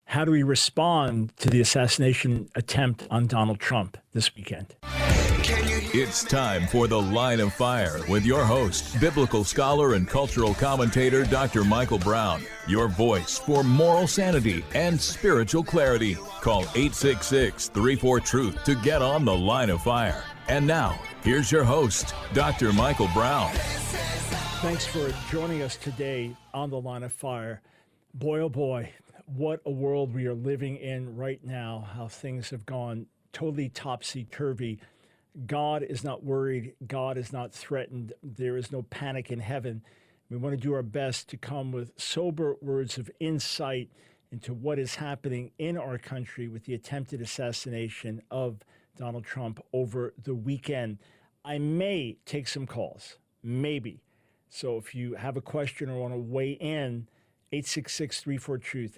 How do we respond to the assassination attempt on Donald Trump this weekend? It's time for The Line of Fire with your host, biblical scholar and cultural commentator, Dr. Michael Brown. Your voice for moral sanity and spiritual clarity. Call 866-34-TRUTH to get on The Line of Fire. And now, here's your host, Dr. Michael Brown. Thanks for joining us today on The Line of Fire. Boy, oh boy, what a world we are living in right now, how things have gone totally topsy-turvy. God is not worried. God is not threatened. There is no panic in heaven. We want to do our best to come with sober words of insight into what is happening in our country with the attempted assassination of Donald Trump over the weekend. I may take some calls, maybe. So if you have a question or want to weigh in, 866-34-TRUTH,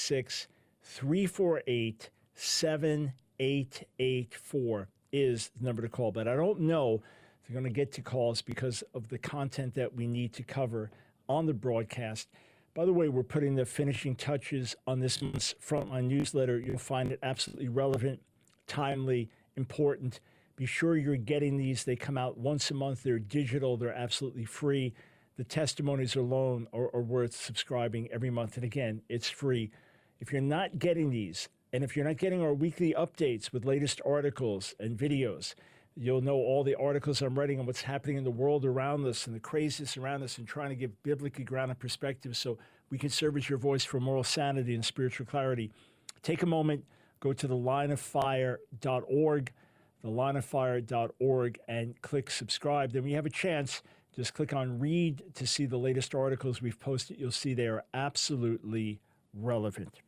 866-348-7884 is the number to call. But I don't know if you're going to get to calls because of the content that we need to cover on the broadcast. By the way, we're putting the finishing touches on this month's Frontline newsletter. You'll find it absolutely relevant, timely, important. Be sure you're getting these. They come out once a month. They're digital. They're absolutely free. The testimonies alone are worth subscribing every month. And again, it's free. If you're not getting these, and if you're not getting our weekly updates with latest articles and videos, you'll know all the articles I'm writing on what's happening in the world around us and the craziness around us and trying to give biblically grounded perspective so we can serve as your voice for moral sanity and spiritual clarity. Take a moment, go to thelineoffire.org, thelineoffire.org, and click subscribe. Then when you have a chance, just click on read to see the latest articles we've posted. You'll see they are absolutely relevant.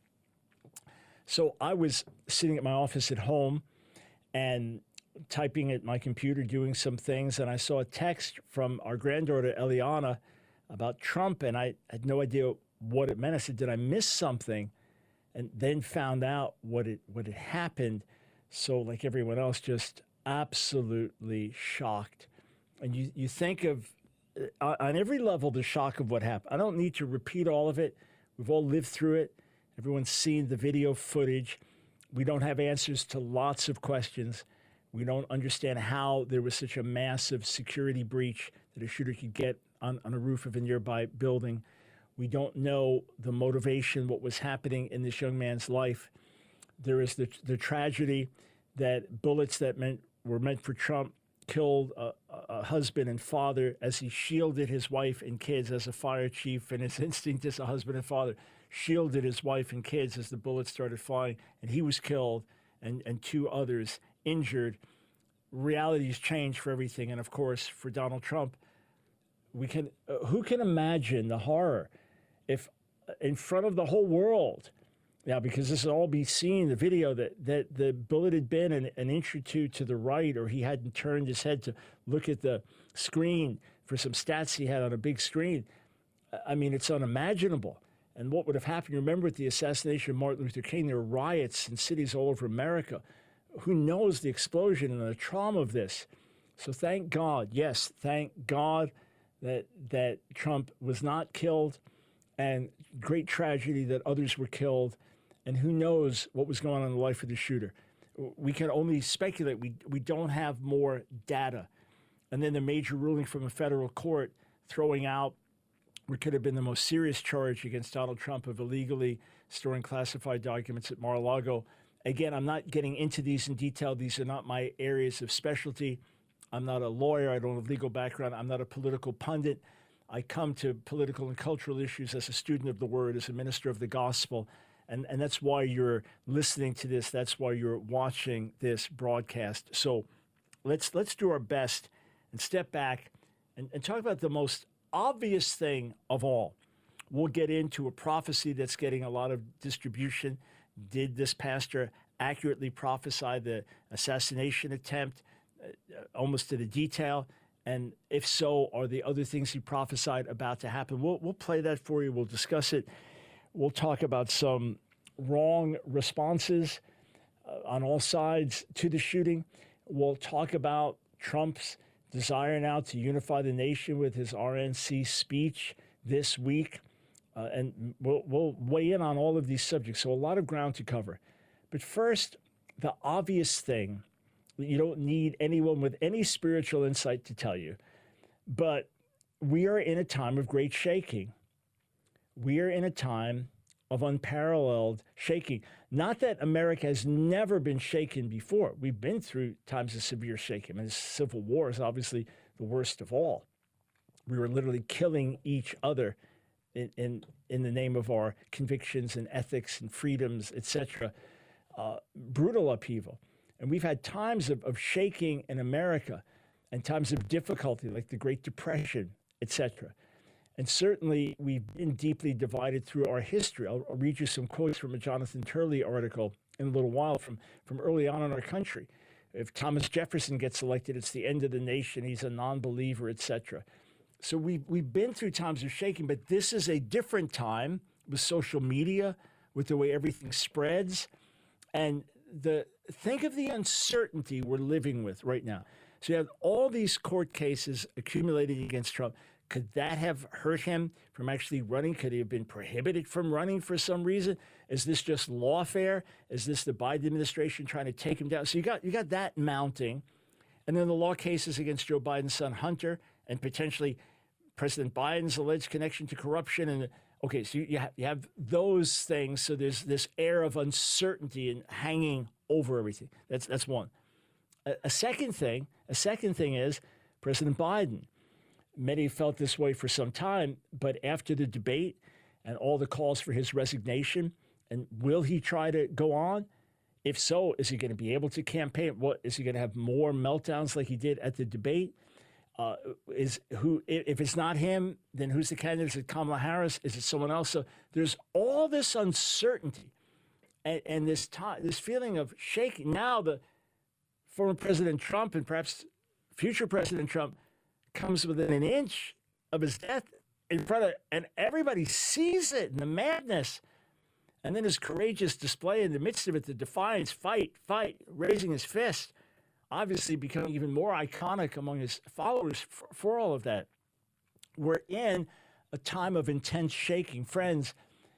So I was sitting at my office at home and typing at my computer, doing some things, and I saw a text from our granddaughter, Eliana, about Trump, and I had no idea what it meant. I said, did I miss something? And then found out what had happened. So like everyone else, just absolutely shocked. And you think of, on every level, the shock of what happened. I don't need to repeat all of it. We've all lived through it. Everyone's seen the video footage. We don't have answers to lots of questions. We don't understand how there was such a massive security breach that a shooter could get on a roof of a nearby building. We don't know the motivation, what was happening in this young man's life. There is the tragedy that bullets that were meant for Trump killed a husband and father as he shielded his wife and kids as a fire chief, and his instinct as a husband and father shielded his wife and kids as the bullets started flying, and he was killed and two others injured. Realities change for everything, and of course for Donald Trump, who can imagine the horror if in front of the whole world now, because this will all be seen, the video, that the bullet had been an inch or two to the right, or he hadn't turned his head to look at the screen for some stats he had on a big screen. I mean, it's unimaginable. And what would have happened? Remember, at the assassination of Martin Luther King, there were riots in cities all over America. Who knows the explosion and the trauma of this? So thank God, yes, thank God that Trump was not killed, and great tragedy that others were killed. And who knows what was going on in the life of the shooter. We can only speculate. We don't have more data. And then the major ruling from a federal court throwing out what could have been the most serious charge against Donald Trump of illegally storing classified documents at Mar-a-Lago. Again, I'm not getting into these in detail. These are not my areas of specialty. I'm not a lawyer. I don't have a legal background. I'm not a political pundit. I come to political and cultural issues as a student of the word, as a minister of the gospel. And that's why you're listening to this. That's why you're watching this broadcast. So let's do our best and step back and talk about the most obvious thing of all. We'll get into a prophecy that's getting a lot of distribution. Did this pastor accurately prophesy the assassination attempt almost to the detail? And if so, are the other things he prophesied about to happen? We'll play that for you. We'll discuss it. We'll talk about some wrong responses on all sides to the shooting. We'll talk about Trump's desire now to unify the nation with his RNC speech this week. And we'll weigh in on all of these subjects. So a lot of ground to cover. But first, the obvious thing that you don't need anyone with any spiritual insight to tell you, but we are in a time of great shaking. We are in a time of unparalleled shaking. Not that America has never been shaken before. We've been through times of severe shaking. And the Civil War is obviously the worst of all. We were literally killing each other in the name of our convictions and ethics and freedoms, etc. Brutal upheaval. And we've had times of shaking in America and times of difficulty like the Great Depression, etc. And certainly we've been deeply divided through our history. I'll read you some quotes from a Jonathan Turley article in a little while from early on in our country. If Thomas Jefferson gets elected, it's the end of the nation. He's a non-believer, etc. So we've been through times of shaking, but this is a different time with social media, with the way everything spreads. And think of the uncertainty we're living with right now. So you have all these court cases accumulating against Trump. Could that have hurt him from actually running? Could he have been prohibited from running for some reason? Is this just lawfare? Is this the Biden administration trying to take him down? So you got that mounting. And then the law cases against Joe Biden's son, Hunter, and potentially President Biden's alleged connection to corruption. And okay, so you have those things. So there's this air of uncertainty and hanging over everything. That's one. A second thing is President Biden. Many felt this way for some time, but after the debate and all the calls for his resignation, and will he try to go on? If so, is he going to be able to campaign? What is he going to have more meltdowns like he did at the debate? If it's not him, then who's the candidate? Is it Kamala Harris? Is it someone else? So there's all this uncertainty and this feeling of shaking. Now the former President Trump and perhaps future President Trump comes within an inch of his death in front of, and everybody sees it in the madness. And then his courageous display in the midst of it, the defiance, fight, raising his fist, obviously becoming even more iconic among his followers for all of that. We're in a time of intense shaking. Friends,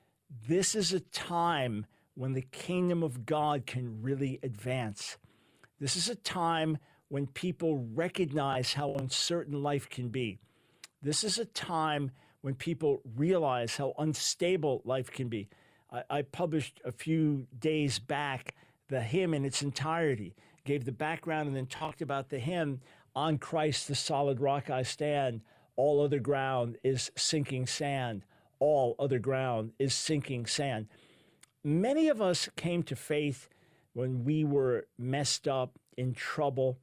this is a time when the kingdom of God can really advance. This is a time when people recognize how uncertain life can be. This is a time when people realize how unstable life can be. I published a few days back the hymn in its entirety, gave the background, and then talked about the hymn, "On Christ the solid rock I stand, all other ground is sinking sand. All other ground is sinking sand." Many of us came to faith when we were messed up, in trouble.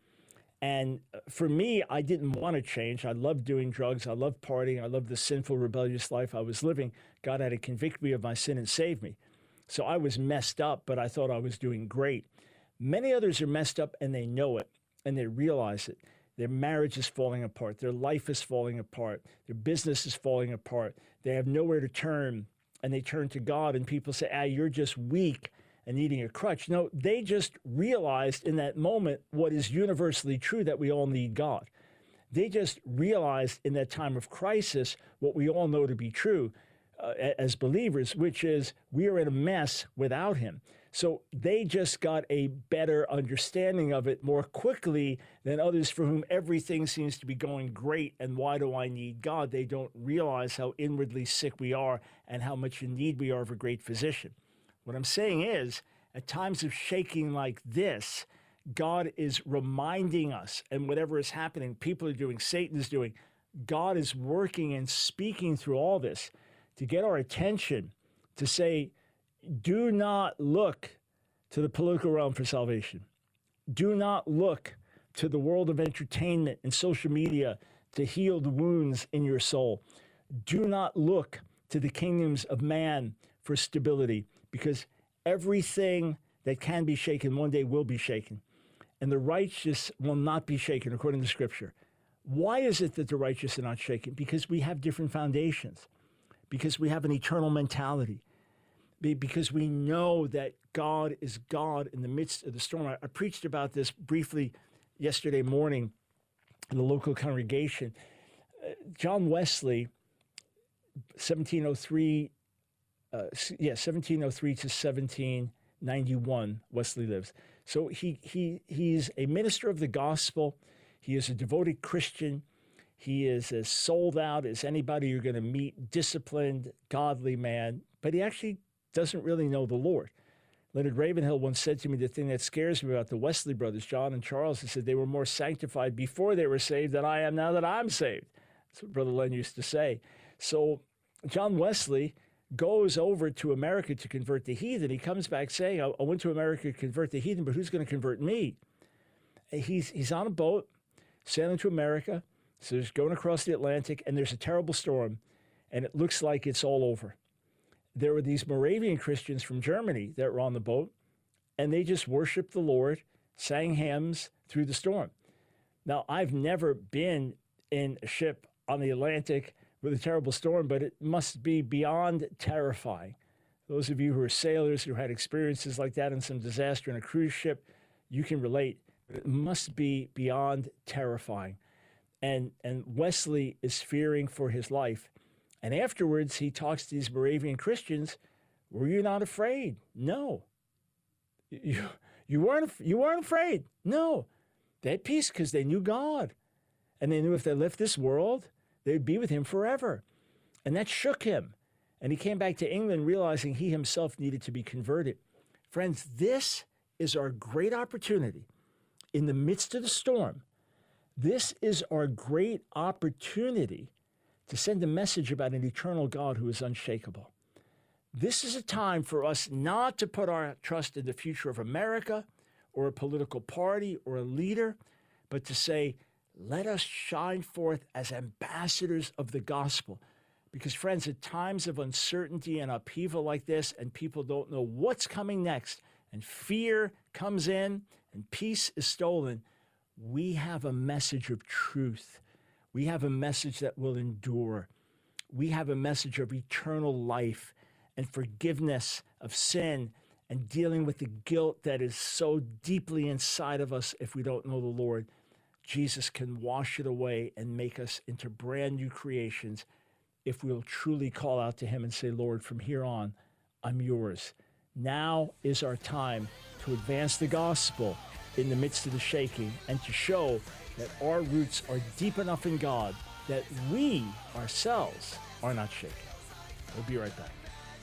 And for me, I didn't want to change. I loved doing drugs. I loved partying. I loved the sinful, rebellious life I was living. God had to convict me of my sin and save me. So I was messed up, but I thought I was doing great. Many others are messed up and they know it and they realize it. Their marriage is falling apart. Their life is falling apart. Their business is falling apart. They have nowhere to turn and they turn to God, and people say, you're just weak and needing a crutch. No, they just realized in that moment what is universally true, that we all need God. They just realized in that time of crisis what we all know to be true as believers, which is we are in a mess without him. So they just got a better understanding of it more quickly than others for whom everything seems to be going great. And why do I need God? They don't realize how inwardly sick we are and how much in need we are of a great physician. What I'm saying is, at times of shaking like this, God is reminding us, and whatever is happening, people are doing, Satan is doing, God is working and speaking through all this to get our attention, to say, do not look to the political realm for salvation. Do not look to the world of entertainment and social media to heal the wounds in your soul. Do not look to the kingdoms of man for stability, because everything that can be shaken one day will be shaken. And the righteous will not be shaken, according to Scripture. Why is it that the righteous are not shaken? Because we have different foundations, because we have an eternal mentality, because we know that God is God in the midst of the storm. I preached about this briefly yesterday morning in the local congregation. John Wesley 1703, 1703 to 1791, Wesley lives. So he's a minister of the gospel. He is a devoted Christian. He is as sold out as anybody you're going to meet, disciplined, godly man, but he actually doesn't really know the Lord. Leonard Ravenhill once said to me, the thing that scares me about the Wesley brothers, John and Charles, he said they were more sanctified before they were saved than I am now that I'm saved. That's what Brother Len used to say. So John Wesley goes over to America to convert the heathen. He comes back saying, I went to America to convert the heathen, but who's going to convert me? He's on a boat, sailing to America, so he's going across the Atlantic, and there's a terrible storm, and it looks like it's all over. There were these Moravian Christians from Germany that were on the boat, and they just worshiped the Lord, sang hymns through the storm. Now, I've never been in a ship on the Atlantic with a terrible storm, but it must be beyond terrifying. Those of you who are sailors who had experiences like that in some disaster in a cruise ship, you can relate. It must be beyond terrifying. And Wesley is fearing for his life. And afterwards, he talks to these Moravian Christians. Were you not afraid? No. You weren't afraid. No. They had peace because they knew God. And they knew if they left this world, they'd be with him forever. And that shook him. And he came back to England realizing he himself needed to be converted. Friends, this is our great opportunity in the midst of the storm. This is our great opportunity to send a message about an eternal God who is unshakable. This is a time for us not to put our trust in the future of America or a political party or a leader, but to say, let us shine forth as ambassadors of the gospel. Because, friends, at times of uncertainty and upheaval like this, and people don't know what's coming next, and fear comes in, and peace is stolen, we have a message of truth. We have a message that will endure. We have a message of eternal life and forgiveness of sin and dealing with the guilt that is so deeply inside of us if we don't know the Lord. Jesus can wash it away and make us into brand new creations if we'll truly call out to him and say, Lord, from here on, I'm yours. Now is our time to advance the gospel in the midst of the shaking and to show that our roots are deep enough in God that we ourselves are not shaken. We'll be right back.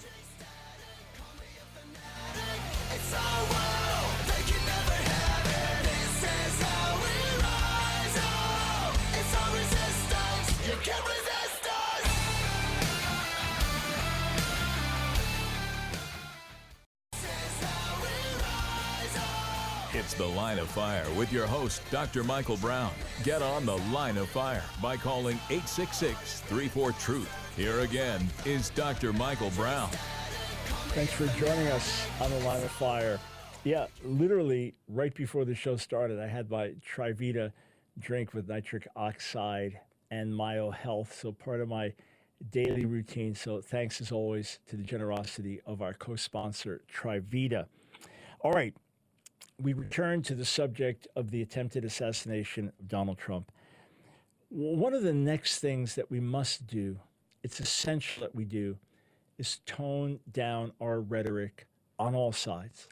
It's The Line of Fire with your host, Dr. Michael Brown. Get on The Line of Fire by calling 866-34-TRUTH. Here again is Dr. Michael Brown. Thanks for joining us on The Line of Fire. Yeah, literally right before the show started, I had my Trivita drink with nitric oxide and MyoHealth, so part of my daily routine. So thanks as always to the generosity of our co-sponsor, Trivita. All right. We return to the subject of the attempted assassination of Donald Trump. One of the next things that we must do, it's essential that we do, is tone down our rhetoric on all sides.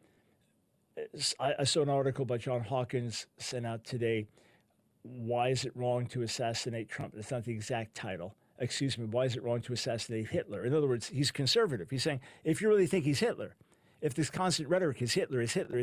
I saw an article by John Hawkins sent out today, Why is it wrong to assassinate Trump? That's not the exact title. Excuse me, why is it wrong to assassinate Hitler? In other words, he's conservative. He's saying, if you really think he's Hitler, if this constant rhetoric is Hitler,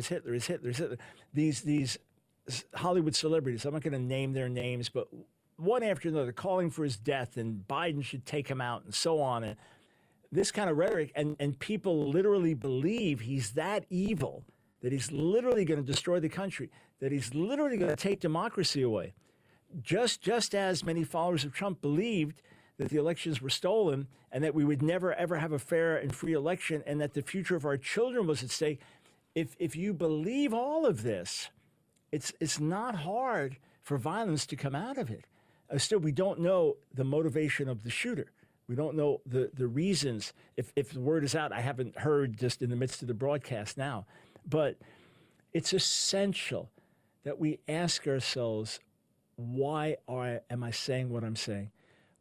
these Hollywood celebrities, I'm not going to name their names, but one after another calling for his death and Biden should take him out and so on. And this kind of rhetoric, and people literally believe he's that evil, that he's literally going to destroy the country, that he's literally going to take democracy away. Just as many followers of Trump believed that the elections were stolen and that we would never, ever have a fair and free election and that the future of our children was at stake. If you believe all of this, it's not hard for violence to come out of it. Still, we don't know the motivation of the shooter. We don't know the reasons. If the word is out, I haven't heard just in the midst of the broadcast now. But it's essential that we ask ourselves, why am I saying what I'm saying?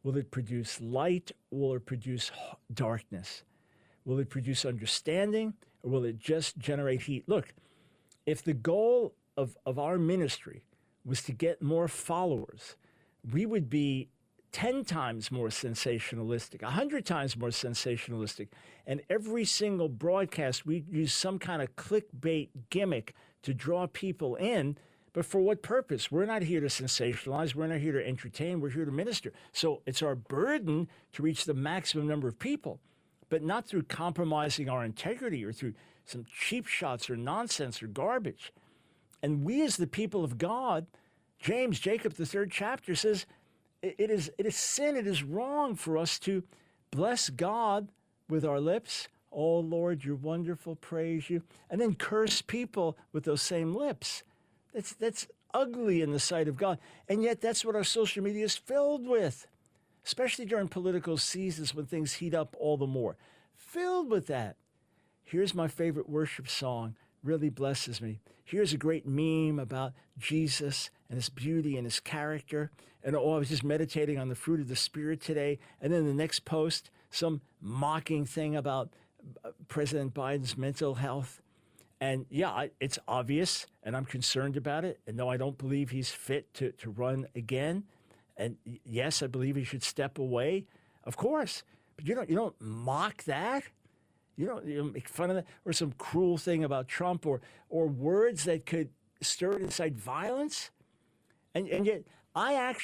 Will it produce light or will it produce darkness? Will it produce understanding or will it just generate heat? Look, if the goal of our ministry was to get more followers, we would be 10 times more sensationalistic, 100 times more sensationalistic. And every single broadcast, we use some kind of clickbait gimmick to draw people in. But for what purpose? We're not here to sensationalize. We're not here to entertain. We're here to minister. So it's our burden to reach the maximum number of people, but not through compromising our integrity or through some cheap shots or nonsense or garbage. And we as the people of God, Jacob, the 3rd chapter says, it is sin, it is wrong for us to bless God with our lips. Oh, Lord, you're wonderful, praise you. And then curse people with those same lips. That's ugly in the sight of God. And yet that's what our social media is filled with, especially during political seasons when things heat up all the more. Filled with that. Here's my favorite worship song, really blesses me. Here's a great meme about Jesus and his beauty and his character. And I was just meditating on the fruit of the Spirit today. And then the next post, some mocking thing about President Biden's mental health. And yeah, it's obvious, and I'm concerned about it. And no, I don't believe he's fit to run again. And yes, I believe he should step away, of course. But you don't mock that. You don't make fun of that, or some cruel thing about Trump, or words that could stir incite violence. And yet, I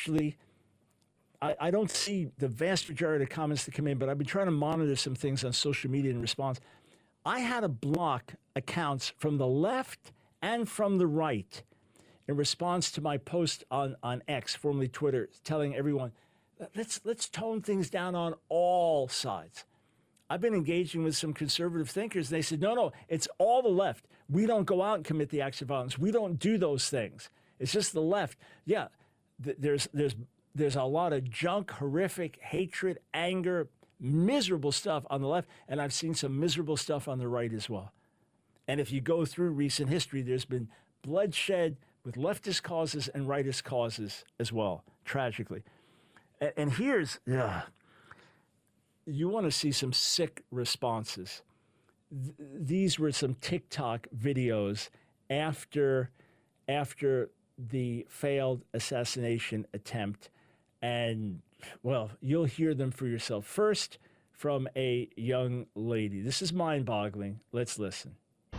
don't see the vast majority of comments that come in, but I've been trying to monitor some things on social media in response. I had to block accounts from the left and from the right in response to my post on X, formerly Twitter, telling everyone, let's tone things down on all sides. I've been engaging with some conservative thinkers. They said, no, it's all the left. We don't go out and commit the acts of violence. We don't do those things. It's just the left. Yeah, there's a lot of junk, horrific, hatred, anger, miserable stuff on the left, and I've seen some miserable stuff on the right as well. And if you go through recent history, there's been bloodshed with leftist causes and rightist causes as well, tragically. And here's, you want to see some sick responses. These were some TikTok videos after the failed assassination attempt. And, well, you'll hear them for yourself. First, from a young lady. This is mind-boggling. Let's listen.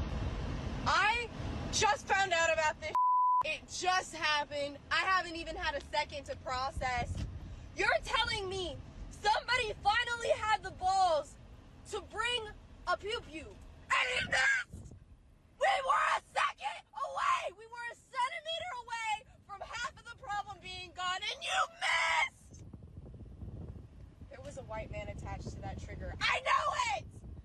I just found out about this. It just happened. I haven't even had a second to process. You're telling me somebody finally had the balls to bring a pew-pew, and he missed! We were a second away! We were a centimeter away from half of the problem being gone, and you missed! There was a white man attached to that trigger. I know it!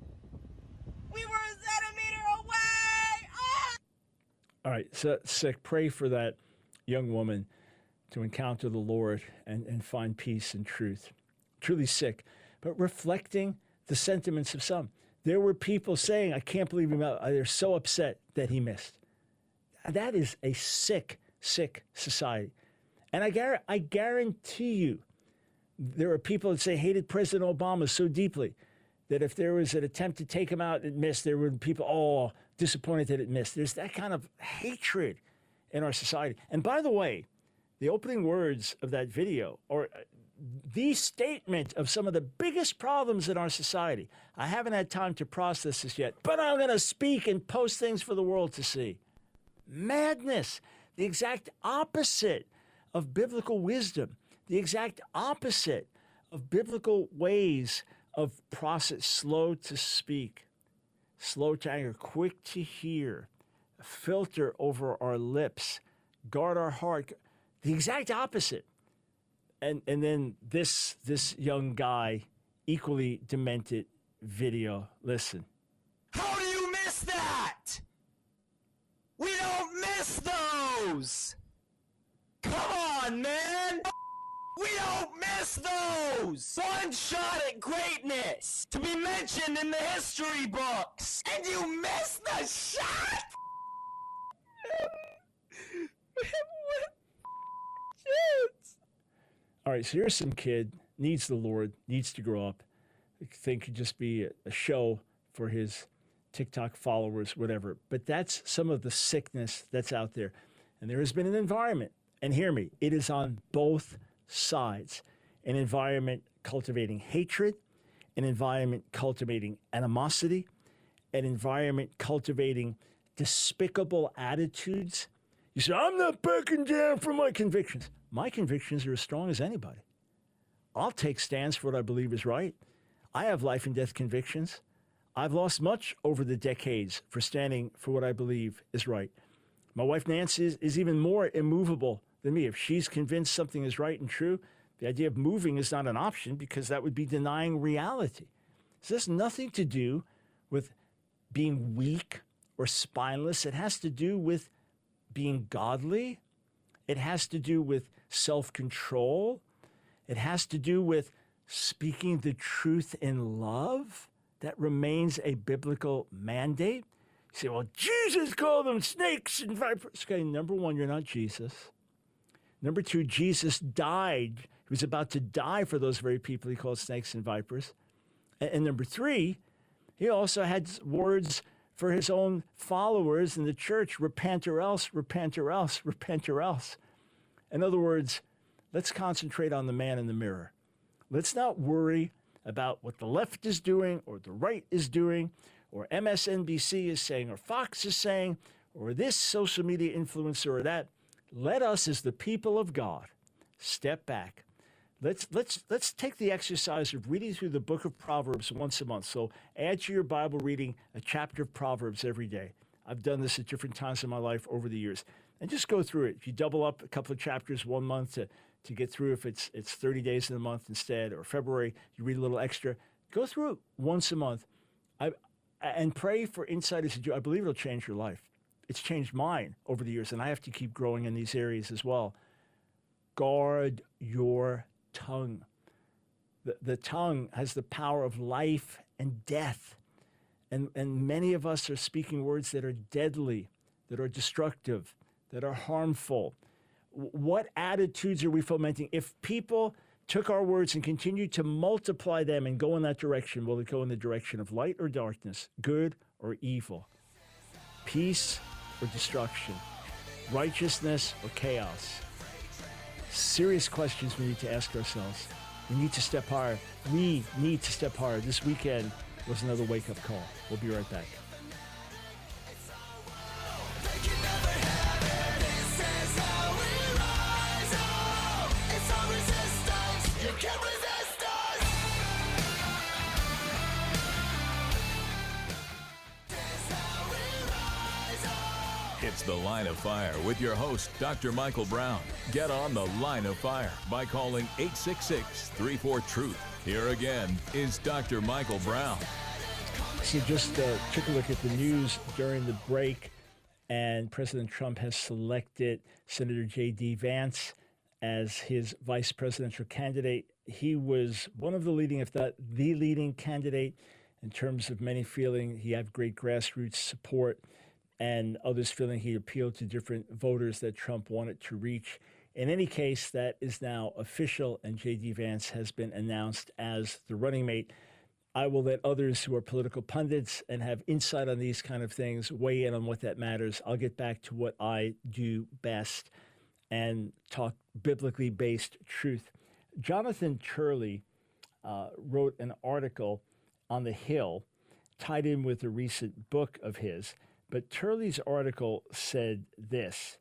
We were a centimeter away! Ah! All right, so sick. Pray for that young woman to encounter the Lord and find peace and truth. Truly sick, but reflecting the sentiments of some. There were people saying, I can't believe him. They're so upset that he missed. That is a sick, sick society. And I guarantee you, there are people that say hated President Obama so deeply that if there was an attempt to take him out and it missed, there were people, disappointed that it missed. There's that kind of hatred in our society. And by the way, the opening words of that video are the statement of some of the biggest problems in our society. I haven't had time to process this yet, but I'm going to speak and post things for the world to see. Madness, the exact opposite of biblical wisdom, the exact opposite of biblical ways of process, slow to speak, slow to anger, quick to hear, filter over our lips, guard our heart, the exact opposite. And then this young guy, equally demented video. Listen. How do you miss that? We don't miss those. Come on, man. We don't miss those. One shot at greatness to be mentioned in the history books. And you miss the shot? All right, so here's some kid needs the Lord, needs to grow up. I think could just be a show for his TikTok followers, whatever. But that's some of the sickness that's out there. And there has been an environment, and hear me, it is on both sides. An environment cultivating hatred, an environment cultivating animosity, an environment cultivating despicable attitudes. You say, I'm not backing down from my convictions. My convictions are as strong as anybody. I'll take stands for what I believe is right. I have life and death convictions. I've lost much over the decades for standing for what I believe is right. My wife, Nancy, is even more immovable than me. If she's convinced something is right and true, the idea of moving is not an option because that would be denying reality. So this has nothing to do with being weak or spineless. It has to do with being godly. It has to do with self-control. It has to do with speaking the truth in love. That remains a biblical mandate. You say, well, Jesus called them snakes and vipers. Okay, number one, you're not Jesus. Number two, Jesus died. He was about to die for those very people he called snakes and vipers. And number three, he also had words for his own followers in the church, repent or else, repent or else, repent or else. In other words, let's concentrate on the man in the mirror. Let's not worry about what the left is doing or the right is doing or MSNBC is saying or Fox is saying or this social media influencer or that. Let us as the people of God step back. Let's take the exercise of reading through the book of Proverbs once a month. So add to your Bible reading a chapter of Proverbs every day. I've done this at different times in my life over the years. And just go through it. If you double up a couple of chapters 1 month to get through, if it's 30 days in a month instead, or February, you read a little extra. Go through it once a month. And pray for insight as you do. I believe it'll change your life. It's changed mine over the years, and I have to keep growing in these areas as well. Guard your tongue. The tongue has the power of life and death. And many of us are speaking words that are deadly, that are destructive, that are harmful. What attitudes are we fomenting? If people took our words and continued to multiply them and go in that direction, will it go in the direction of light or darkness, good or evil, peace or destruction, righteousness or chaos? Serious questions we need to ask ourselves. We need to step higher. We need to step higher. This weekend was another wake-up call. We'll be right back. It's The Line of Fire with your host, Dr. Michael Brown. Get on The Line of Fire by calling 866-34-TRUTH. Here again is Dr. Michael Brown. So just took a look at the news during the break, and President Trump has selected Senator J.D. Vance as his vice presidential candidate. He was one of the leading, if not the leading candidate, in terms of many feeling he had great grassroots support, and others feeling he appealed to different voters that Trump wanted to reach. In any case, that is now official, and J.D. Vance has been announced as the running mate. I will let others who are political pundits and have insight on these kind of things weigh in on what that matters. I'll get back to what I do best and talk biblically based truth. Jonathan Turley wrote an article on the Hill tied in with a recent book of his. But Turley's article said this,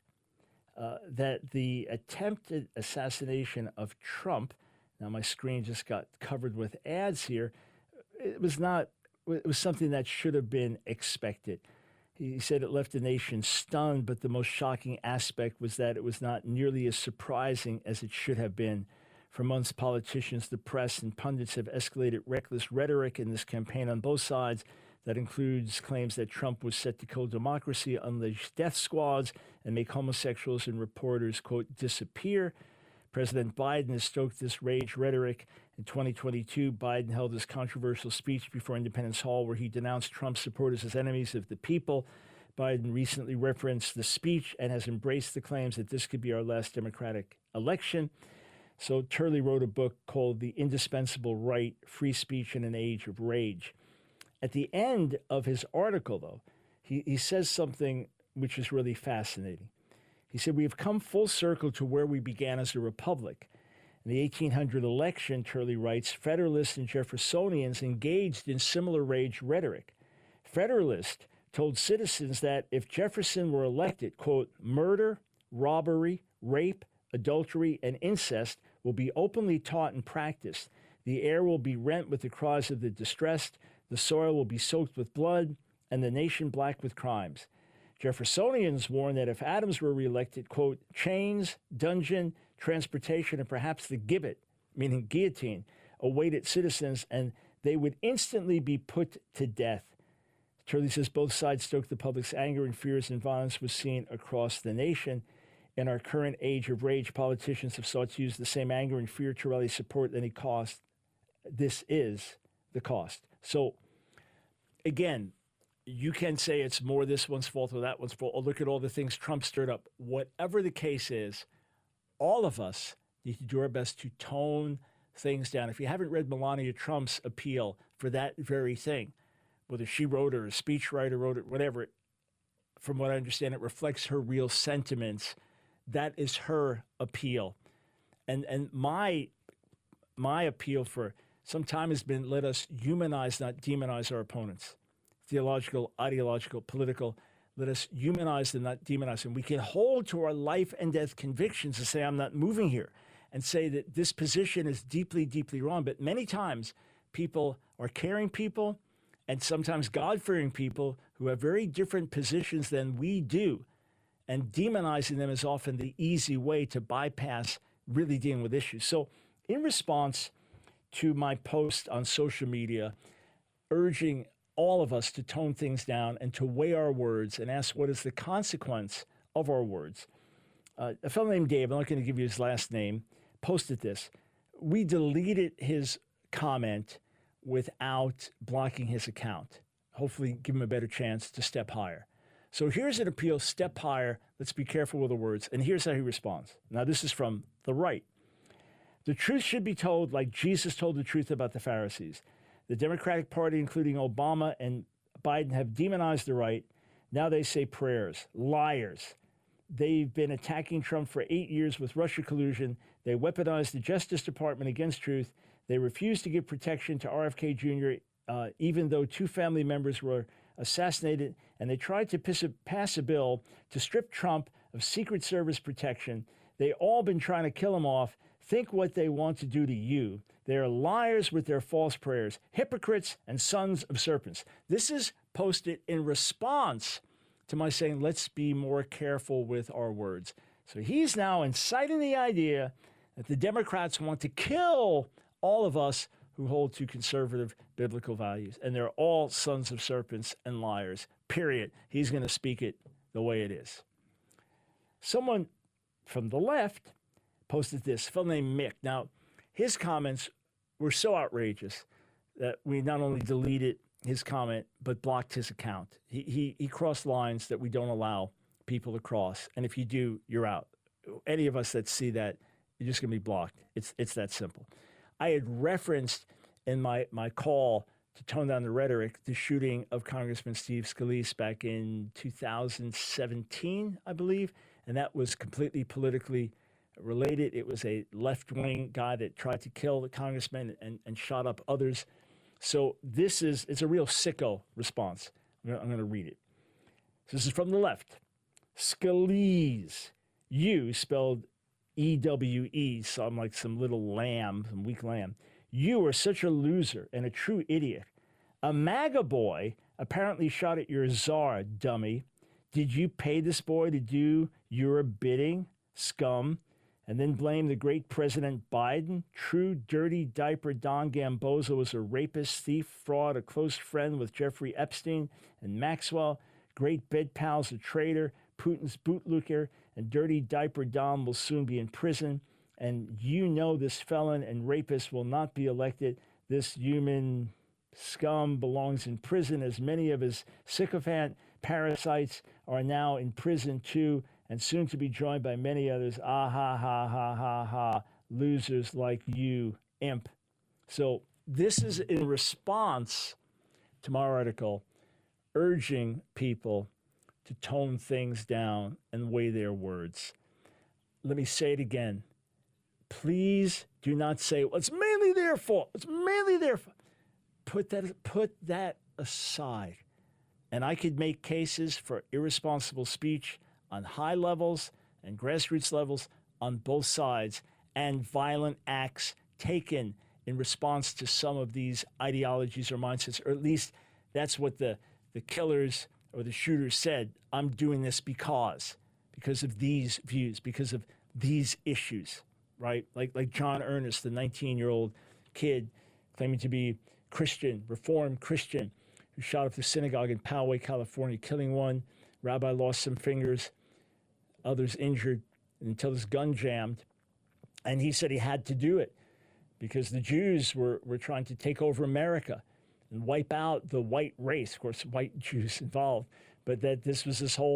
that the attempted assassination of Trump, now my screen just got covered with ads here, it was something that should have been expected. He said it left the nation stunned, but the most shocking aspect was that it was not nearly as surprising as it should have been. For months, politicians, the press, and pundits have escalated reckless rhetoric in this campaign on both sides. That includes claims that Trump was set to kill democracy, unleash death squads, and make homosexuals and reporters, quote, disappear. President Biden has stoked this rage rhetoric. In 2022, Biden held his controversial speech before Independence Hall where he denounced Trump supporters as enemies of the people. Biden recently referenced the speech and has embraced the claims that this could be our last Democratic election. So Turley wrote a book called The Indispensable Right, Free Speech in an Age of Rage. At the end of his article, though, he says something which is really fascinating. He said, "We have come full circle to where we began as a republic. In the 1800 election," Turley writes, "Federalists and Jeffersonians engaged in similar rage rhetoric. Federalists told citizens that if Jefferson were elected, quote, murder, robbery, rape, adultery, and incest will be openly taught and practiced. The air will be rent with the cries of the distressed, the soil will be soaked with blood, and the nation black with crimes. Jeffersonians warned that if Adams were reelected, quote, chains, dungeon, transportation, and perhaps the gibbet, meaning guillotine, awaited citizens, and they would instantly be put to death." Turley says both sides stoked the public's anger and fears, and violence was seen across the nation. In our current age of rage, politicians have sought to use the same anger and fear to rally support at any cost. This is the cost. So, again, you can say it's more this one's fault or that one's fault, or look at all the things Trump stirred up. Whatever the case is, all of us need to do our best to tone things down. If you haven't read Melania Trump's appeal for that very thing, whether she wrote it or a speechwriter wrote it, whatever, from what I understand, it reflects her real sentiments. That is her appeal. And my appeal for some time has been, let us humanize, not demonize our opponents. Theological, ideological, political. Let us humanize them, not demonize them. We can hold to our life and death convictions and say, I'm not moving here, and say that this position is deeply, deeply wrong. But many times people are caring people and sometimes God-fearing people who have very different positions than we do. And demonizing them is often the easy way to bypass really dealing with issues. So in response to my post on social media, urging all of us to tone things down and to weigh our words and ask what is the consequence of our words. A fellow named Dave, I'm not going to give you his last name, posted this. We deleted his comment without blocking his account. Hopefully give him a better chance to step higher. So here's an appeal, step higher. Let's be careful with the words. And here's how he responds. Now, this is from the right. "The truth should be told like Jesus told the truth about the Pharisees. The Democratic Party, including Obama and Biden, have demonized the right. Now they say prayers. Liars. They've been attacking Trump for 8 years with Russia collusion. They weaponized the Justice Department against truth. They refused to give protection to RFK Jr., even though 2 family members were assassinated, and they tried to pass a bill to strip Trump of Secret Service protection. They all been trying to kill him off. Think what they want to do to you. They are liars with their false prayers, hypocrites and sons of serpents." This is posted in response to my saying, let's be more careful with our words. So he's now inciting the idea that the Democrats want to kill all of us who hold to conservative biblical values. And they're all sons of serpents and liars, period. He's going to speak it the way it is. Someone from the left posted this, a fellow named Mick. Now, his comments were so outrageous that we not only deleted his comment, but blocked his account. He crossed lines that we don't allow people to cross. And if you do, you're out. Any of us that see that, you're just going to be blocked. It's that simple. I had referenced in my call to tone down the rhetoric the shooting of Congressman Steve Scalise back in 2017, I believe, and that was completely politically related. It was a left-wing guy that tried to kill the congressman and shot up others. So it's a real sicko response. I'm going to read it. So this is from the left. Scalise, you spelled E-W-E, so I'm like some little lamb, some weak lamb. You are such a loser and a true idiot. A MAGA boy apparently shot at your czar, dummy. Did you pay this boy to do your bidding, scum? And then blame the great President Biden? True dirty diaper Don Gambozo was a rapist, thief, fraud, a close friend with Jeffrey Epstein and Maxwell. Great bed pals, a traitor, Putin's bootlicker, and dirty diaper Don will soon be in prison. And you know this felon and rapist will not be elected. This human scum belongs in prison, as many of his sycophant parasites are now in prison too, and soon to be joined by many others. Ah, ha, ha, ha, ha, ha. losers like you, imp. So this is in response to my article urging people to tone things down and weigh their words. Let me say it again. Please do not say, well, it's mainly their fault. It's mainly their fault. Put that aside. And I could make cases for irresponsible speech on high levels and grassroots levels on both sides, and violent acts taken in response to some of these ideologies or mindsets, or at least that's what the killers or the shooters said. I'm doing this because of these views, because of these issues, right? Like John Earnest, the 19-year-old kid claiming to be Christian, Reformed Christian, who shot up the synagogue in Poway, California, killing one. Rabbi lost some fingers, others injured until his gun jammed. And he said he had to do it because the Jews were trying to take over America and wipe out the white race. Of course, white Jews involved, but that this was the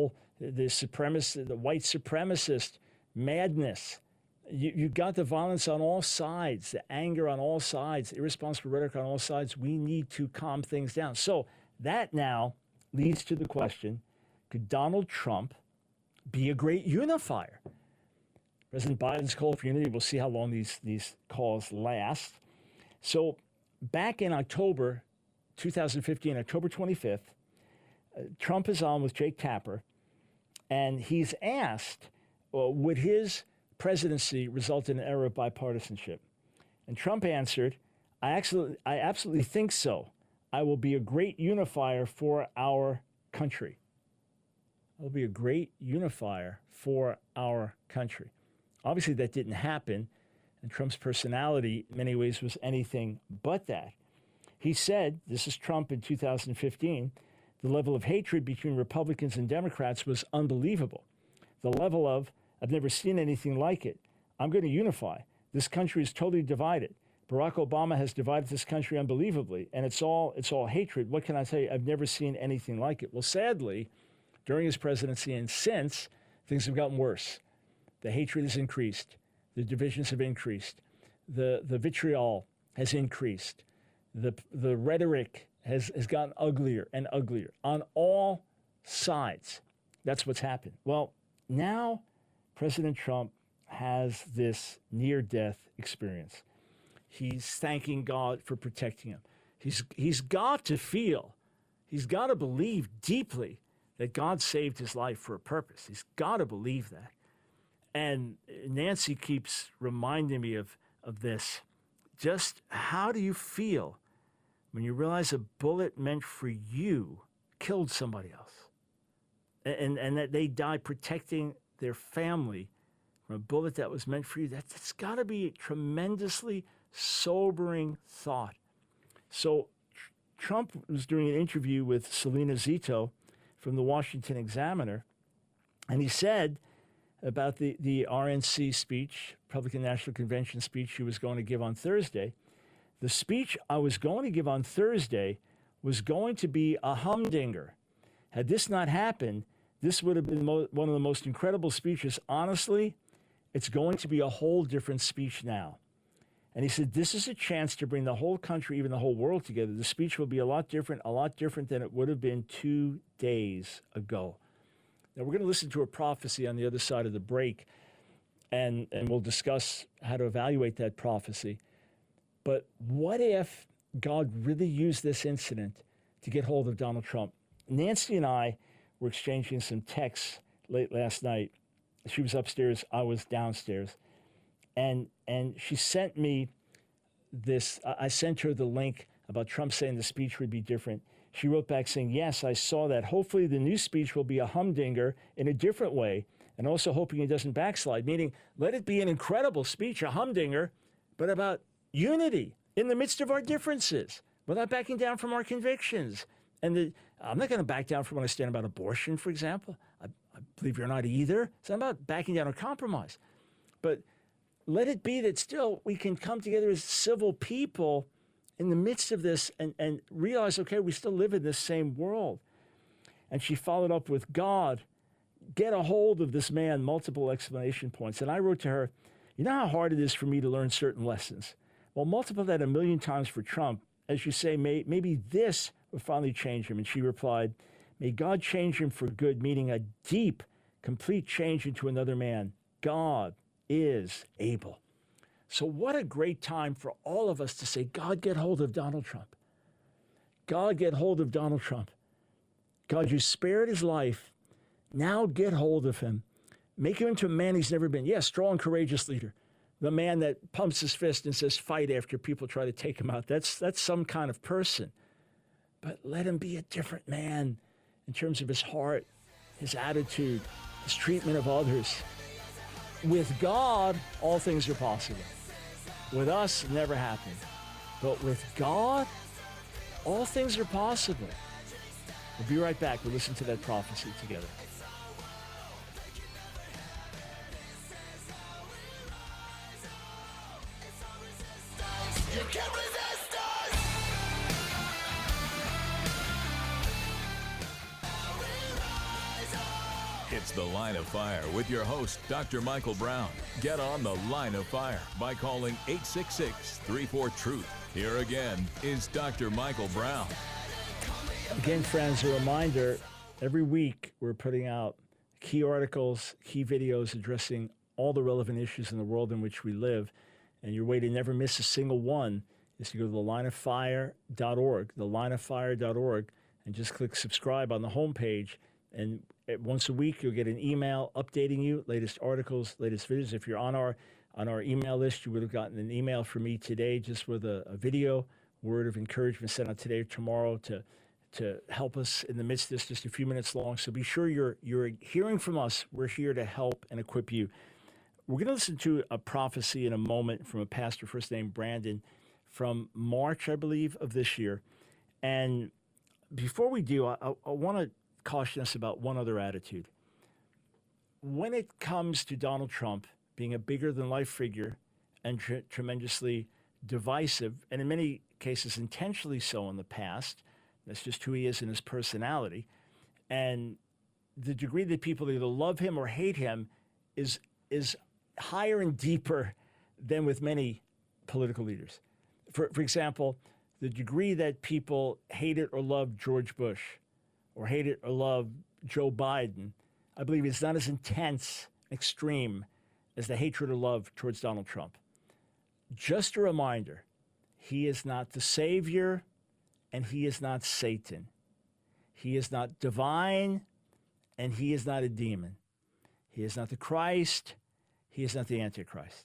white supremacist madness. You got the violence on all sides, the anger on all sides, irresponsible rhetoric on all sides. We need to calm things down. So that now leads to the question, could Donald Trump be a great unifier? President Biden's call for unity, we'll see how long these calls last. So back in October 2015, October 25th, Trump is on with Jake Tapper, and he's asked, would his presidency result in an era of bipartisanship? And Trump answered, I absolutely think so. I will be a great unifier for our country. I will be a great unifier for our country. Obviously, that didn't happen, and Trump's personality, in many ways, was anything but that. He said, this is Trump in 2015, the level of hatred between Republicans and Democrats was unbelievable. The level of, I've never seen anything like it. I'm going to unify. This country is totally divided. Barack Obama has divided this country unbelievably, and it's all hatred. What can I say? I've never seen anything like it. Well, sadly, during his presidency and since, things have gotten worse. The hatred has increased. The divisions have increased. The vitriol has increased. The rhetoric has gotten uglier and uglier on all sides. That's what's happened. Well, now President Trump has this near-death experience. He's thanking God for protecting him. He's got to feel, he's got to believe deeply that God saved his life for a purpose. He's got to believe that. And Nancy keeps reminding me of this. Just how do you feel when you realize a bullet meant for you killed somebody else? And that they died protecting their family from a bullet that was meant for you. That's got to be a tremendously sobering thought. So Trump was doing an interview with Selena Zito from the Washington Examiner, and he said about the RNC speech, Republican National Convention speech he was going to give on Thursday, the speech I was going to give on Thursday was going to be a humdinger. Had this not happened, this would have been one of the most incredible speeches. Honestly, it's going to be a whole different speech now. And he said, this is a chance to bring the whole country, even the whole world together. The speech will be a lot different than it would have been 2 days ago. Now, we're going to listen to a prophecy on the other side of the break, and we'll discuss how to evaluate that prophecy. But what if God really used this incident to get hold of Donald Trump? Nancy and I were exchanging some texts late last night. She was upstairs, I was downstairs. And she sent me this. I sent her the link about Trump saying the speech would be different. She wrote back saying, yes, I saw that. Hopefully the new speech will be a humdinger in a different way, and also hoping he doesn't backslide, meaning let it be an incredible speech, a humdinger, but about unity in the midst of our differences, without backing down from our convictions. And I'm not going to back down from when I stand about abortion, for example. I believe you're not either. It's not about backing down or compromise. But let it be that still we can come together as civil people in the midst of this and realize, okay, we still live in this same world. And she followed up with, God, get a hold of this man, multiple exclamation points. And I wrote to her, You know how hard it is for me to learn certain lessons? Well, multiply that 1,000,000 times for Trump. As you say, maybe this will finally change him. And she replied, may God change him for good, meaning a deep, complete change into another man. God is able. So what a great time for all of us to say, God, get hold of Donald Trump. God, get hold of Donald Trump. God, you spared his life. Now get hold of him. Make him into a man he's never been. Yes, strong, courageous leader. The man that pumps his fist and says, fight after people try to take him out. That's some kind of person. But let him be a different man in terms of his heart, his attitude, his treatment of others. With God, all things are possible. With us, it never happened. But with God, all things are possible. We'll be right back. We'll listen to that prophecy together. You can't resist us. It's The Line of Fire with your host, Dr. Michael Brown. Get on The Line of Fire by calling 866-34-TRUTH. Here again is Dr. Michael Brown. Again, friends, a reminder, every week we're putting out key articles, key videos addressing all the relevant issues in the world in which we live. And your way to never miss a single one is to go to thelineoffire.org, thelineoffire.org, and just click subscribe on the homepage. And once a week, you'll get an email updating you, latest articles, latest videos. If you're on our email list, you would have gotten an email from me today just with a video, word of encouragement sent out today or tomorrow to help us in the midst of this, just a few minutes long. So be sure you're hearing from us. We're here to help and equip you. We're going to listen to a prophecy in a moment from a pastor, first name Brandon, from March, I believe, of this year. And before we do, I want to caution us about one other attitude. When it comes to Donald Trump being a bigger-than-life figure and tremendously divisive, and in many cases intentionally so in the past, that's just who he is in his personality, and the degree that people either love him or hate him is higher and deeper than with many political leaders. For example, the degree that people hated or loved George Bush or hated or loved Joe Biden, I believe is not as intense, extreme as the hatred or love towards Donald Trump. Just a reminder, he is not the Savior and he is not Satan. He is not divine and he is not a demon. He is not the Christ. He is not the Antichrist.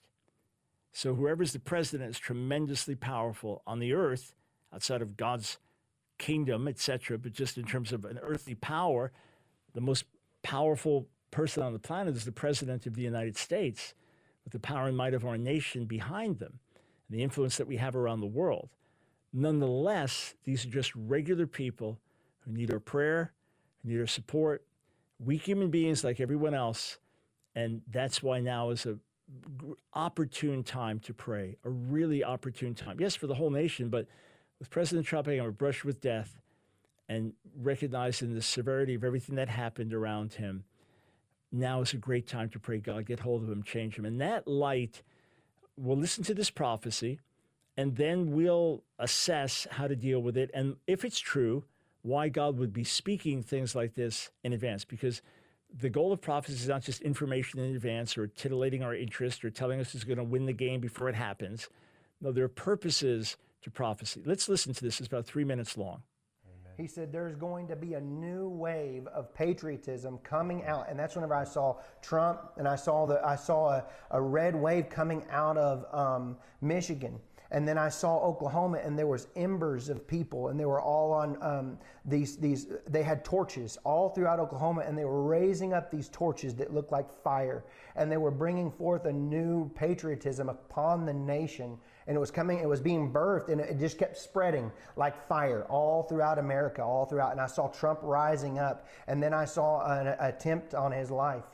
So whoever's the president is tremendously powerful on the earth, outside of God's kingdom, etc., but just in terms of an earthly power, the most powerful person on the planet is the president of the United States, with the power and might of our nation behind them, and the influence that we have around the world. Nonetheless, these are just regular people who need our prayer, who need our support, weak human beings like everyone else. And that's why now is a opportune time to pray, a really opportune time. Yes, for the whole nation, but with President Trump having a brush with death and recognizing the severity of everything that happened around him, now is a great time to pray, God, get hold of him, change him. In that light, we'll listen to this prophecy, and then we'll assess how to deal with it. And if it's true, why God would be speaking things like this in advance. Because the goal of prophecy is not just information in advance or titillating our interest or telling us who's going to win the game before it happens. No, there are purposes to prophecy. Let's listen to this. It's about 3 minutes long. He said there's going to be a new wave of patriotism coming out, and that's whenever I saw Trump, and I saw a red wave coming out of Michigan, and then I saw Oklahoma, and there was embers of people, and they were all on they had torches all throughout Oklahoma, and they were raising up these torches that looked like fire, and they were bringing forth a new patriotism upon the nation. And it was being birthed, and it just kept spreading like fire all throughout America, all throughout. And I saw Trump rising up, and then I saw an attempt on his life.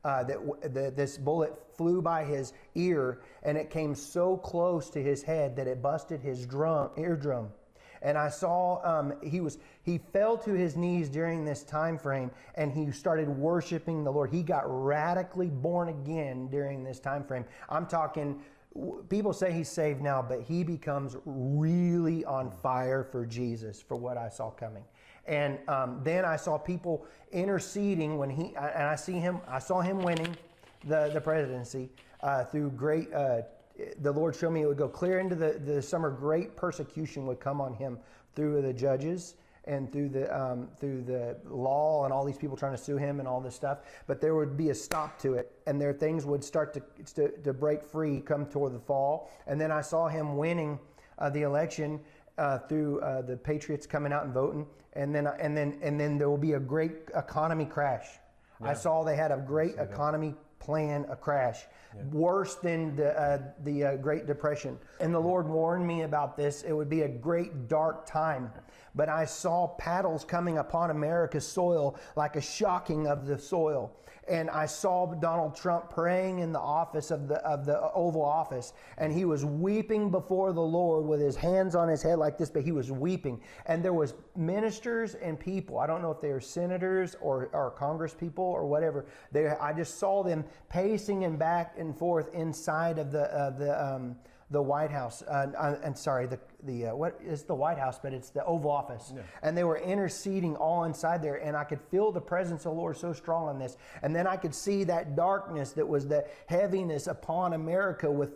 This bullet flew by his ear, and it came so close to his head that it busted his eardrum. And I saw he fell to his knees during this time frame, and he started worshiping the Lord. He got radically born again during this time frame. I'm talking, people say he's saved now, but he becomes really on fire for Jesus, for what I saw coming. And then I saw people interceding when I saw him winning the presidency through great. The Lord showed me it would go clear into the summer. Great persecution would come on him through the judges and through the law and all these people trying to sue him and all this stuff. But there would be a stop to it, and there things would start to break free come toward the fall. And then I saw him winning the election through the Patriots coming out and voting, and then there will be a great economy crash. Yeah. I saw they had a great economy plan, a crash. Yeah. Worse than the Great Depression. And the Lord warned me about this. It would be a great dark time. But I saw paddles coming upon America's soil like a shocking of the soil. And I saw Donald Trump praying in the office of the Oval Office, and he was weeping before the Lord with his hands on his head like this, but he was weeping. And there was ministers and people. I don't know if they are senators or Congress people or whatever. I just saw them pacing and back and forth inside of the White House. What is the White House? But it's the Oval Office. Yeah. And they were interceding all inside there, and I could feel the presence of the Lord so strong on this. And then I could see that darkness that was the heaviness upon America with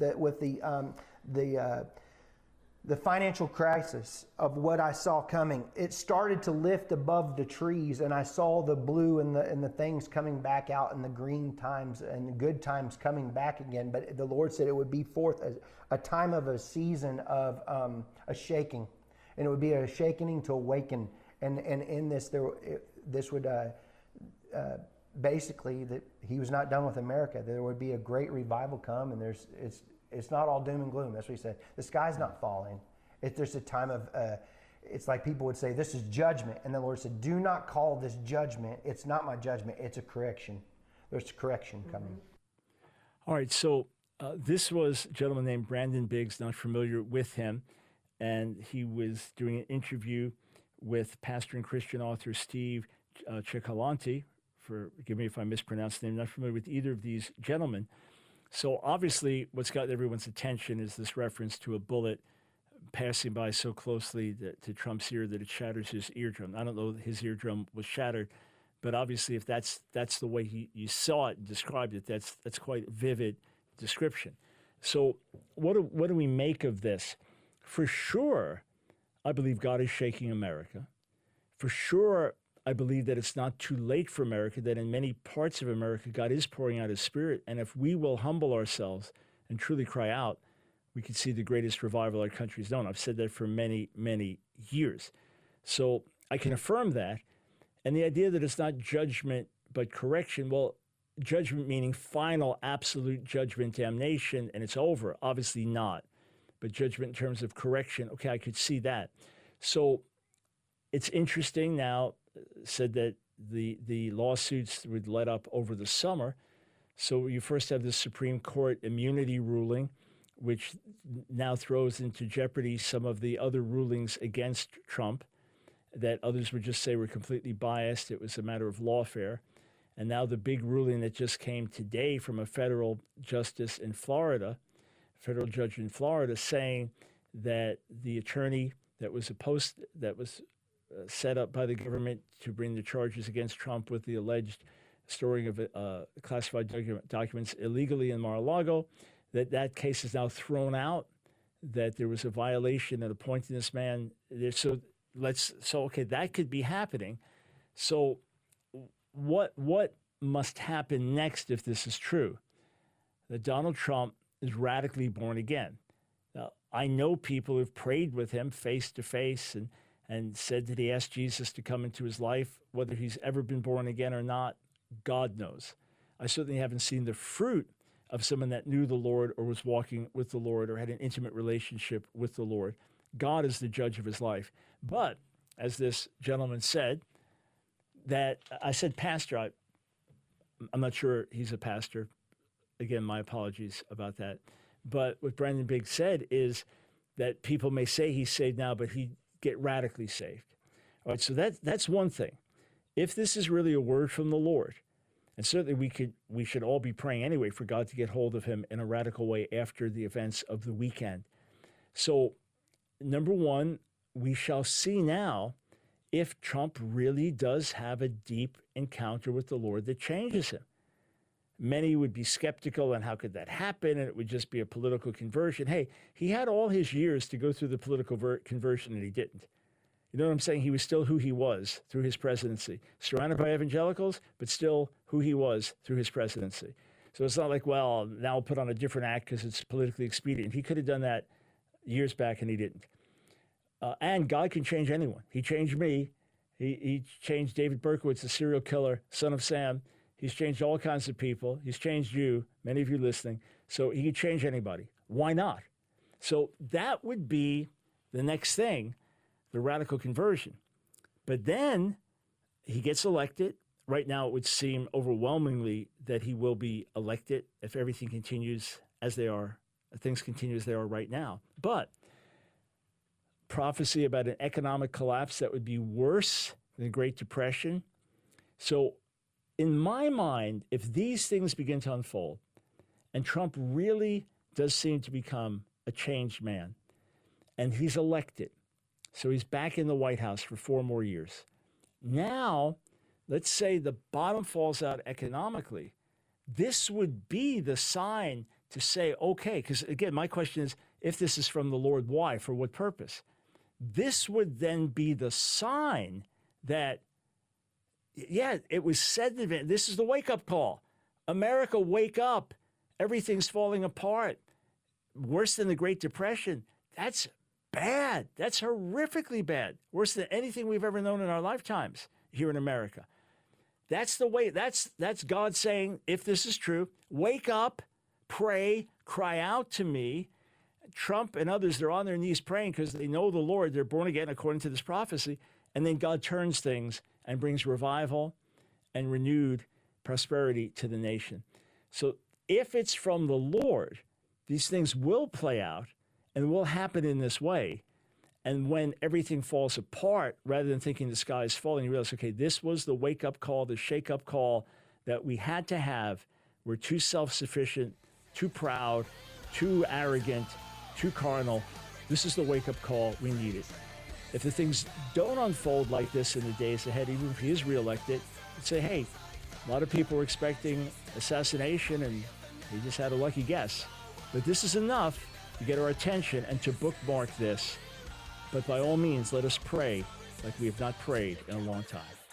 the financial crisis of what I saw coming. It started to lift above the trees, and I saw the blue and the things coming back out, and the green times and the good times coming back again. But the Lord said it would be forth a time of a season of a shaking, and it would be a shaking to awaken. And in this, this would basically that He was not done with America. There would be a great revival come, and it's not all doom and gloom. That's what He said. The sky's not falling. There's a time of, it's like people would say, this is judgment. And the Lord said, do not call this judgment. It's not my judgment. It's a correction. There's correction coming. All right. So this was a gentleman named Brandon Biggs, not familiar with him. And he was doing an interview with pastor and Christian author Steve Cioccolanti. Forgive me if I mispronounced the name. Not familiar with either of these gentlemen. So obviously what's got everyone's attention is this reference to a bullet passing by so closely to Trump's ear that it shatters his eardrum. I don't know that his eardrum was shattered, but obviously if that's the way you saw it and described it, that's quite a vivid description. So what do we make of this? For sure, I believe God is shaking America. For sure, I believe that it's not too late for America, that in many parts of America, God is pouring out His Spirit. And if we will humble ourselves and truly cry out, we can see the greatest revival our country's known. I've said that for many, many years. So I can affirm that. And the idea that it's not judgment but correction, well, judgment meaning final, absolute judgment, damnation, and it's over. Obviously not. But judgment in terms of correction, okay, I could see that. So it's interesting now, said that the lawsuits would let up over the summer. So you first have the Supreme Court immunity ruling, which now throws into jeopardy some of the other rulings against Trump that others would just say were completely biased. It was a matter of lawfare. And now the big ruling that just came today from a federal justice in Florida, federal judge in Florida, saying that the attorney that was set up by the government to bring the charges against Trump with the alleged storing of classified documents illegally in Mar-a-Lago, that case is now thrown out, that there was a violation in appointing this man. So okay, that could be happening. So what must happen next if this is true? That Donald Trump is radically born again. Now, I know people who've prayed with him face to face and said that he asked Jesus to come into his life. Whether he's ever been born again or not, God knows. I certainly haven't seen the fruit of someone that knew the Lord or was walking with the Lord or had an intimate relationship with the Lord. God is the judge of his life. But as this gentleman said, that I said, pastor, I'm not sure he's a pastor. Again, my apologies about that. But what Brandon Biggs said is that people may say he's saved now, but he get radically saved. All right, so that's one thing. If this is really a word from the Lord, and certainly we should all be praying anyway for God to get hold of him in a radical way after the events of the weekend. So, number one, we shall see now if Trump really does have a deep encounter with the Lord that changes him. Many would be skeptical, and how could that happen? And it would just be a political conversion. Hey, he had all his years to go through the political conversion, and he didn't. You know what I'm saying? He was still who he was through his presidency, surrounded by evangelicals, but still who he was through his presidency. So it's not like, well, now I'll put on a different act because it's politically expedient. He could have done that years back, and he didn't. And God can change anyone. He changed me. He changed David Berkowitz, the serial killer, son of Sam. He's changed all kinds of people. He's changed you, many of you listening. So he can change anybody. Why not? So that would be the next thing, the radical conversion. But then he gets elected. Right now, it would seem overwhelmingly that he will be elected if everything continues as they are, things continue as they are right now. But prophecy about an economic collapse that would be worse than the Great Depression. So in my mind, if these things begin to unfold, and Trump really does seem to become a changed man, and he's elected, so he's back in the White House for 4 more years. Now, let's say the bottom falls out economically. This would be the sign to say, okay, because again, my question is, if this is from the Lord, why? For what purpose? This would then be the sign that, yeah, it was said that this is the wake-up call. America, wake up. Everything's falling apart. Worse than the Great Depression. That's bad. That's horrifically bad. Worse than anything we've ever known in our lifetimes here in America. That's the way, that's God saying, if this is true, wake up, pray, cry out to me. Trump and others, they're on their knees praying because they know the Lord. They're born again according to this prophecy. And then God turns things and brings revival and renewed prosperity to the nation. So if it's from the Lord, these things will play out and will happen in this way. And when everything falls apart, rather than thinking the sky is falling, you realize, okay, this was the wake-up call, the shake-up call that we had to have. We're too self-sufficient, too proud, too arrogant, too carnal. This is the wake-up call we needed. If the things don't unfold like this in the days ahead, even if he is reelected, you'd say, hey, a lot of people were expecting assassination and he just had a lucky guess. But this is enough to get our attention and to bookmark this. But by all means, let us pray like we have not prayed in a long time.